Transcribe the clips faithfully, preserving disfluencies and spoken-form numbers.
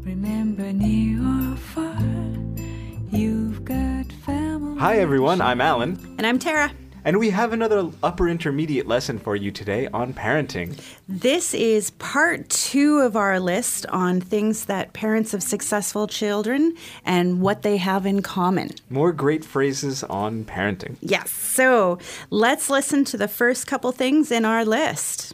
Remember, near or far, you've got family. Hi everyone, I'm Alan. And I'm Tara. And we have another upper intermediate lesson for you today on parenting. This is part two of our list on things that parents of successful children and what they have in common. More great phrases on parenting. Yes, so let's listen to the first couple things in our list.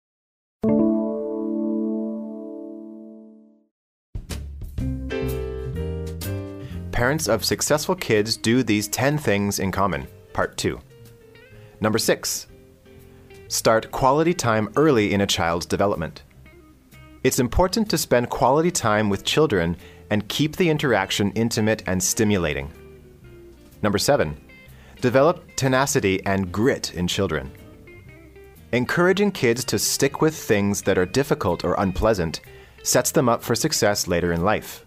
Parents of successful kids do these ten things in common. Part two. Number six. Start quality time early in a child's development. It's important to spend quality time with children and keep the interaction intimate and stimulating. Number seven. Develop tenacity and grit in children. Encouraging kids to stick with things that are difficult or unpleasant sets them up for success later in life.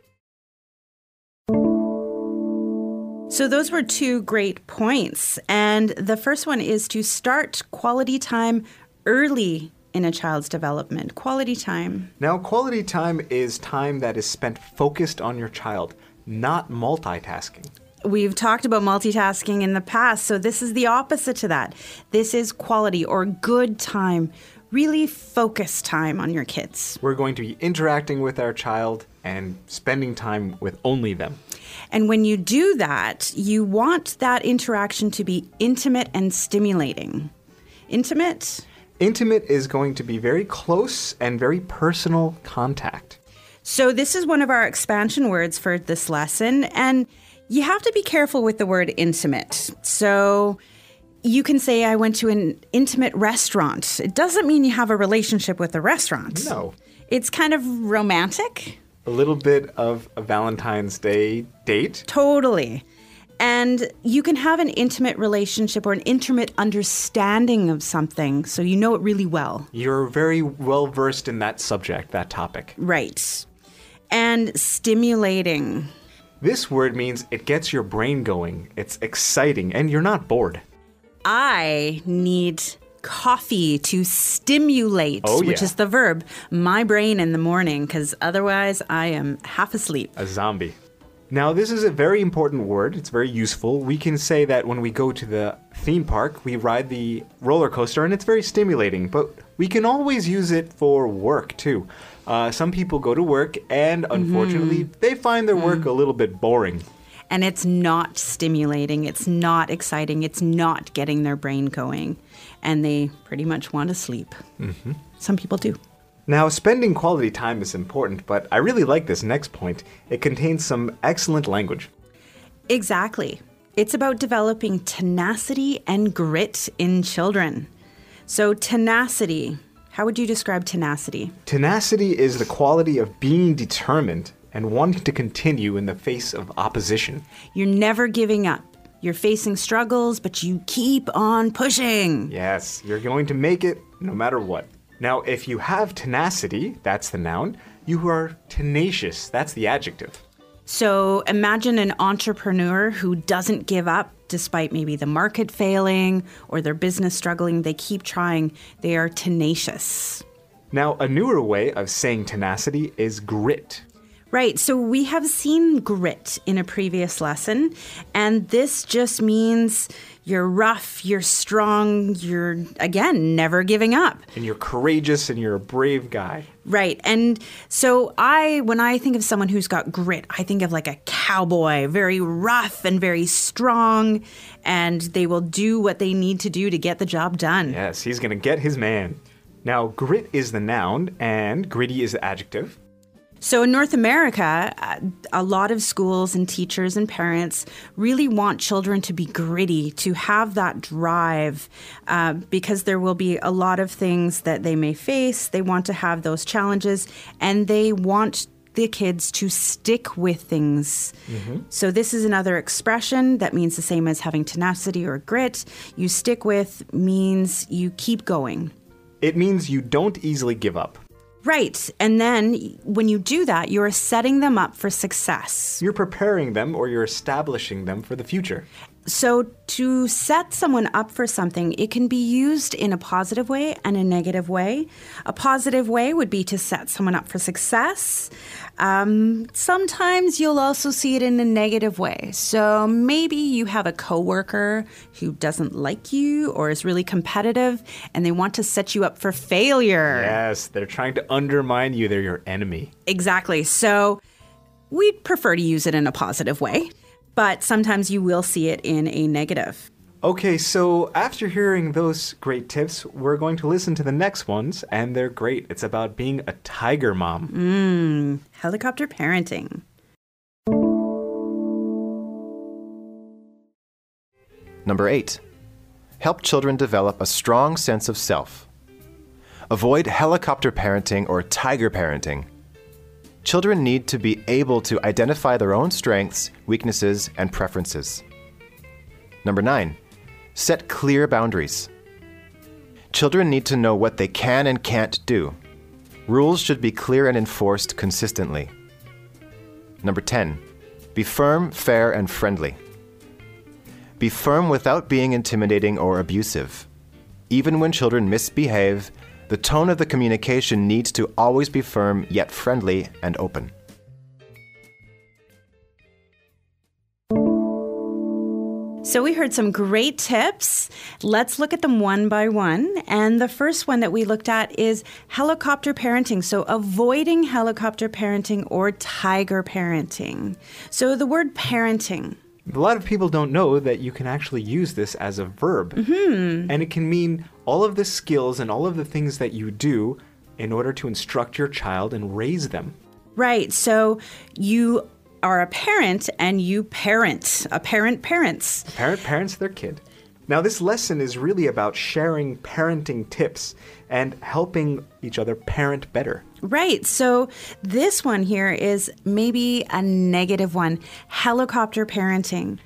So those were two great points. And the first one is to start quality time early in a child's development. Quality time. Now, quality time is time that is spent focused on your child, not multitasking. We've talked about multitasking in the past, so this is the opposite to that. This is quality or good time, really focused time on your kids. We're going to be interacting with our child and spending time with only them. And when you do that, you want that interaction to be intimate and stimulating. Intimate? Intimate is going to be very close and very personal contact. So this is one of our expansion words for this lesson, and you have to be careful with the word intimate. So you can say, I went to an intimate restaurant. It doesn't mean you have a relationship with the restaurant. No. It's kind of romantic. A little bit of a Valentine's Day date. Totally. And you can have an intimate relationship or an intimate understanding of something, so you know it really well. You're very well versed in that subject, that topic. Right. And stimulating. This word means it gets your brain going. It's exciting, and you're not bored. I need coffee to stimulate, oh, yeah. which is the verb, my brain in the morning, because otherwise I am half asleep. A zombie. Now, this is a very important word. It's very useful. We can say that when we go to the theme park, we ride the roller coaster, and it's very stimulating, but we can always use it for work, too. Uh, some people go to work, and unfortunately, mm-hmm. they find their work mm. a little bit boring. And it's not stimulating, it's not exciting, it's not getting their brain going. And they pretty much want to sleep. Mm-hmm. Some people do. Now, spending quality time is important, but I really like this next point. It contains some excellent language. Exactly. It's about developing tenacity and grit in children. So tenacity, how would you describe tenacity? Tenacity is the quality of being determined and wanting to continue in the face of opposition. You're never giving up. You're facing struggles, but you keep on pushing. Yes, you're going to make it no matter what. Now, if you have tenacity, that's the noun, you are tenacious, that's the adjective. So imagine an entrepreneur who doesn't give up despite maybe the market failing or their business struggling. They keep trying. They are tenacious. Now, a newer way of saying tenacity is grit. Right, so we have seen grit in a previous lesson, and this just means you're rough, you're strong, you're, again, never giving up. And you're courageous and you're a brave guy. Right, and so I, when I think of someone who's got grit, I think of like a cowboy, very rough and very strong, and they will do what they need to do to get the job done. Yes, he's going to get his man. Now, grit is the noun, and gritty is the adjective. So in North America, a lot of schools and teachers and parents really want children to be gritty, to have that drive, uh, because there will be a lot of things that they may face. They want to have those challenges, and they want the kids to stick with things. Mm-hmm. So this is another expression that means the same as having tenacity or grit. You stick with means you keep going. It means you don't easily give up. Right. And then when you do that, you're setting them up for success. You're preparing them or you're establishing them for the future. So to set someone up for something, it can be used in a positive way and a negative way. A positive way would be to set someone up for success. Um, sometimes you'll also see it in a negative way. So maybe you have a coworker who doesn't like you or is really competitive and they want to set you up for failure. Yes, they're trying to undermine you. They're your enemy. Exactly. So we'd prefer to use it in a positive way. But sometimes you will see it in a negative. Okay, so after hearing those great tips, we're going to listen to the next ones, and they're great. It's about being a tiger mom. Mmm, helicopter parenting. Number eight, help children develop a strong sense of self. Avoid helicopter parenting or tiger parenting. Children need to be able to identify their own strengths, weaknesses, and preferences. Number nine, set clear boundaries. Children need to know what they can and can't do. Rules should be clear and enforced consistently. Number ten, be firm, fair, and friendly. Be firm without being intimidating or abusive. Even when children misbehave, the tone of the communication needs to always be firm, yet friendly and open. So we heard some great tips. Let's look at them one by one. And the first one that we looked at is helicopter parenting. So avoiding helicopter parenting or tiger parenting. So the word parenting. A lot of people don't know that you can actually use this as a verb. Mm-hmm. And it can mean all of the skills and all of the things that you do in order to instruct your child and raise them. Right. So you are a parent and you parent. A parent parents. A parent parents their kid. Now, this lesson is really about sharing parenting tips and helping each other parent better. Right. So this one here is maybe a negative one, helicopter parenting.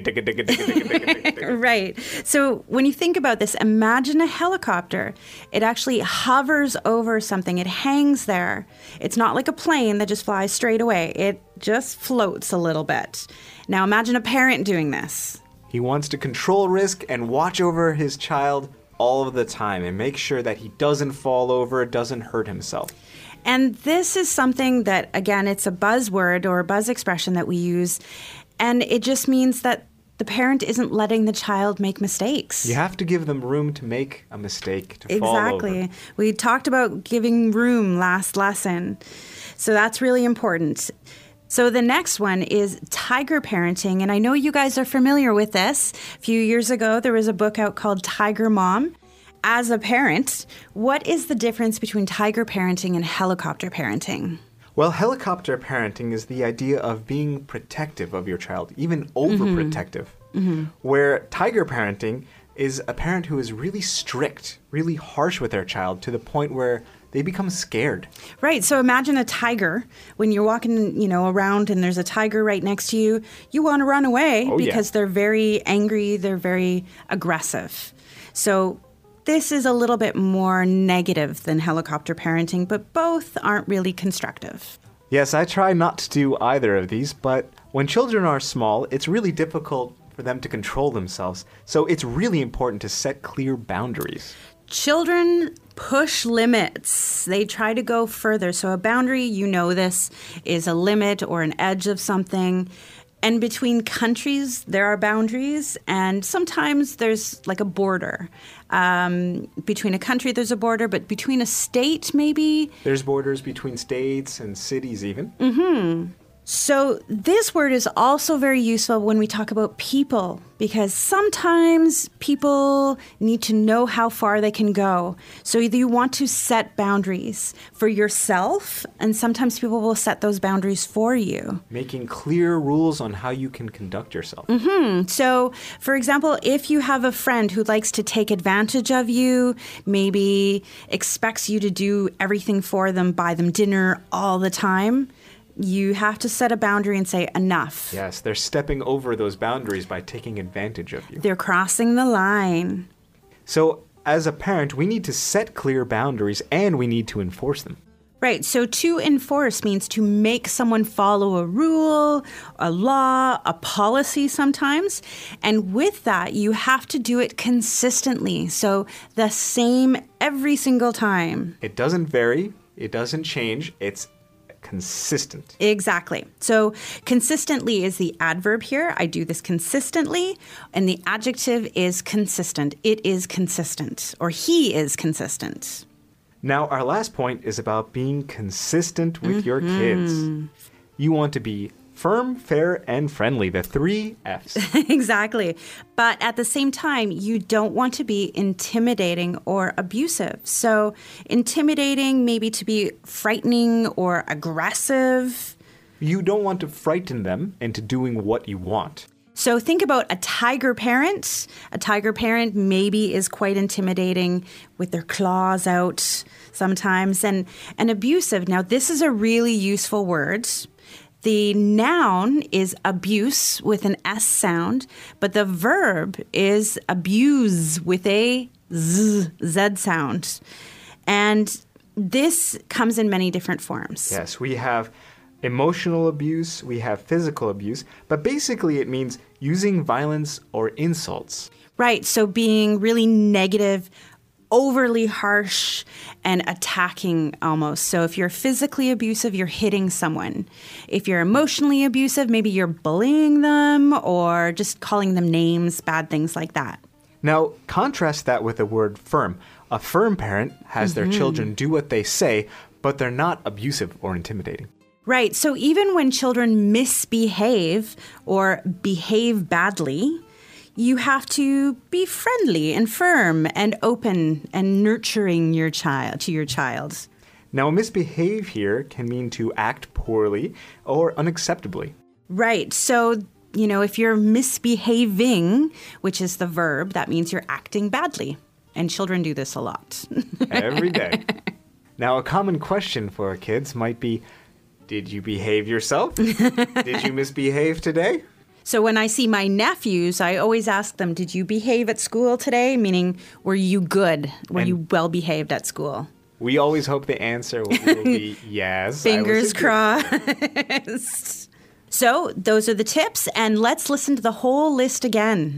Right. So when you think about this, imagine a helicopter. It actually hovers over something. It hangs there. It's not like a plane that just flies straight away. It just floats a little bit. Now imagine a parent doing this. He wants to control risk and watch over his child all of the time and make sure that he doesn't fall over, doesn't hurt himself. And this is something that, again, it's a buzzword or a buzz expression that we use. And it just means that the parent isn't letting the child make mistakes. You have to give them room to make a mistake, to fall over. Exactly. We talked about giving room last lesson. So that's really important. So the next one is tiger parenting. And I know you guys are familiar with this. A few years ago, there was a book out called Tiger Mom. As a parent, what is the difference between tiger parenting and helicopter parenting? Well, helicopter parenting is the idea of being protective of your child, even overprotective. Mm-hmm. Where tiger parenting is a parent who is really strict, really harsh with their child to the point where they become scared. Right. So imagine a tiger. When you're walking, you know, around and there's a tiger right next to you, you want to run away oh, because yeah. they're very angry, they're very aggressive. So this is a little bit more negative than helicopter parenting, but both aren't really constructive. Yes, I try not to do either of these, but when children are small, it's really difficult for them to control themselves. So it's really important to set clear boundaries. Children push limits. They try to go further. So a boundary, you know this, is a limit or an edge of something. And between countries, there are boundaries, and sometimes there's like a border. Um, between a country, there's a border, but between a state, maybe? There's borders between states and cities even. Mm-hmm. So this word is also very useful when we talk about people, because sometimes people need to know how far they can go. So either you want to set boundaries for yourself, and sometimes people will set those boundaries for you. Making clear rules on how you can conduct yourself. Mm-hmm. So, for example, if you have a friend who likes to take advantage of you, maybe expects you to do everything for them, buy them dinner all the time, you have to set a boundary and say enough. Yes, they're stepping over those boundaries by taking advantage of you. They're crossing the line. So, as a parent, we need to set clear boundaries and we need to enforce them. Right. So to enforce means to make someone follow a rule, a law, a policy sometimes. And with that, you have to do it consistently. So the same every single time. It doesn't vary. It doesn't change. It's consistent. Exactly. So consistently is the adverb here. I do this consistently. And the adjective is consistent. It is consistent, or he is consistent. Now, our last point is about being consistent with mm-hmm. your kids. You want to be firm, fair, and friendly, the three F's. Exactly. But at the same time, you don't want to be intimidating or abusive. So intimidating, maybe to be frightening or aggressive. You don't want to frighten them into doing what you want. So think about a tiger parent. A tiger parent maybe is quite intimidating with their claws out sometimes, and, and abusive. Now, this is a really useful word. The noun is abuse with an S sound, but the verb is abuse with a Z, Z sound. And this comes in many different forms. Yes, we have emotional abuse, we have physical abuse, but basically it means using violence or insults. Right, so being really negative, overly harsh, and attacking almost. So if you're physically abusive, you're hitting someone. If you're emotionally abusive, maybe you're bullying them or just calling them names, bad things like that. Now, contrast that with the word firm. A firm parent has mm-hmm. their children do what they say, but they're not abusive or intimidating. Right. So even when children misbehave or behave badly, you have to be friendly and firm and open and nurturing your child to your child. Now, misbehave here can mean to act poorly or unacceptably. Right. So, you know, if you're misbehaving, which is the verb, that means you're acting badly. And children do this a lot. Every day. Now, a common question for our kids might be, did you behave yourself? Did you misbehave today? So when I see my nephews, I always ask them, did you behave at school today? Meaning, were you good? Were and you well behaved at school? We always hope the answer will be yes. Fingers crossed. So those are the tips, and let's listen to the whole list again.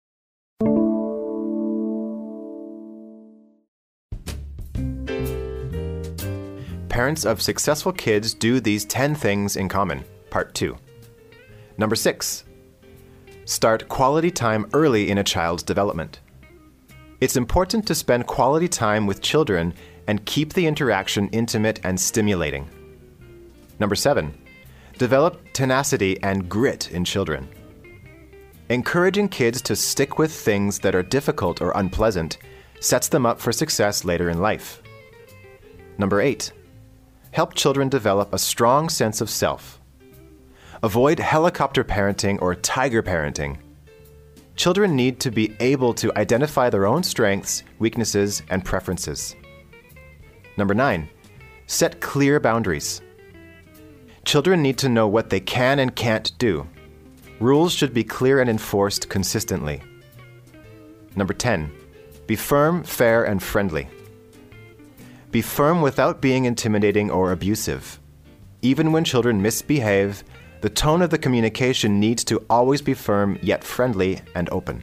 Parents of successful kids do these ten things in common. Part two. Number six. Start quality time early in a child's development. It's important to spend quality time with children and keep the interaction intimate and stimulating. Number seven. Develop tenacity and grit in children. Encouraging kids to stick with things that are difficult or unpleasant sets them up for success later in life. Number eight. Help children develop a strong sense of self. Avoid helicopter parenting or tiger parenting. Children need to be able to identify their own strengths, weaknesses, and preferences. Number nine, set clear boundaries. Children need to know what they can and can't do. Rules should be clear and enforced consistently. Number ten, be firm, fair, and friendly. Be firm without being intimidating or abusive. Even when children misbehave, the tone of the communication needs to always be firm yet friendly and open.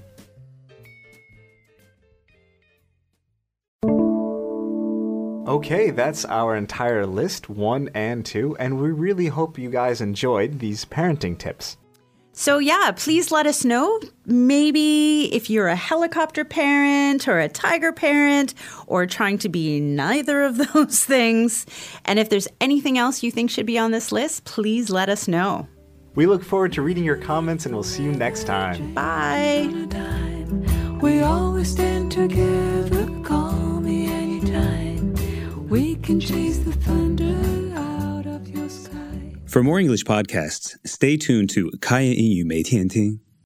Okay, that's our entire list, one and two, and we really hope you guys enjoyed these parenting tips. So yeah, please let us know. Maybe if you're a helicopter parent or a tiger parent or trying to be neither of those things. And if there's anything else you think should be on this list, please let us know. We look forward to reading your comments and we'll see you next time. Bye. We always stand together, call me anytime. We can chase the thunder out of your sky. For more English podcasts, stay tuned to 开言英语每天听.